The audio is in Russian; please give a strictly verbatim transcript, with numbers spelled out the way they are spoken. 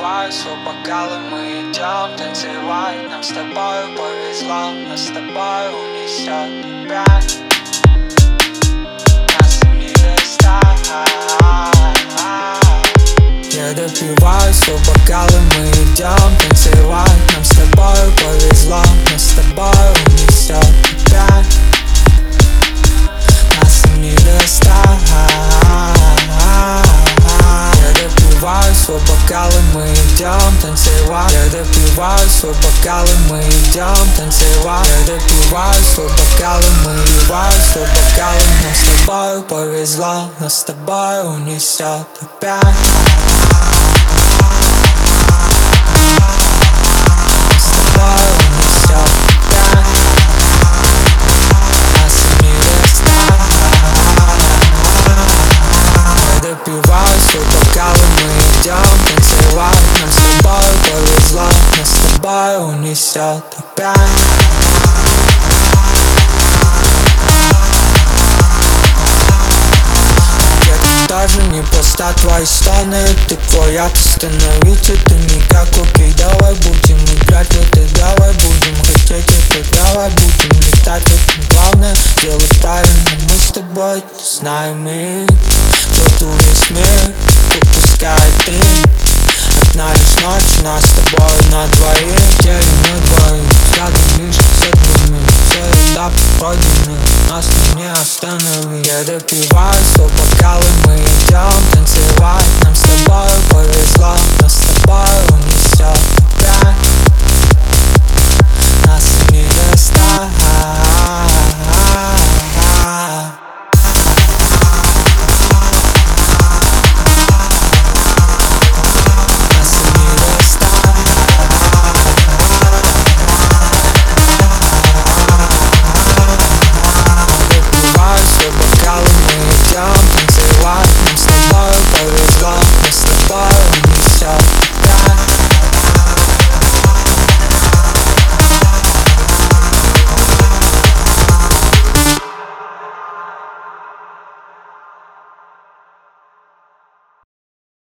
допиваю свой бокал, и мы идем танцевать. Нам с тобою повезло, нас с тобой унесет опять. Нас не достать. Я допиваю свой бокал, и мы идем танцевать. Нам с тобою повезло, нас с тобой унесет опять. Нас не достать. Я допиваю свой бокал, и мы идем танцевать. Я допиваю свой бокал, и мы идем танцевать. Я допиваю свой бокал, и мы допиваю свой бокал, и нам с тобой повезло, нас с тобой унесет опять. Допиваю свой бокал, и мы идем танцевать. Нам с тобой повезло, нас с тобой унесет опять. Даже не просто твои стоны, ты твоя, остановить это никак. Окей, давай будем играть в это, давай будем хотеть это, давай будем летать в этом. Главное делать правильно, мы с тобой знаем и кто-то весь мир выпускает дым. Одна лишь ночь, нас с тобой на двоих, я и мы двоих. Рядом лишь с одними, все этапы пройдены, нас не остановить. Я допиваю свой бокал, и мы идем танцевать. Нам с тобой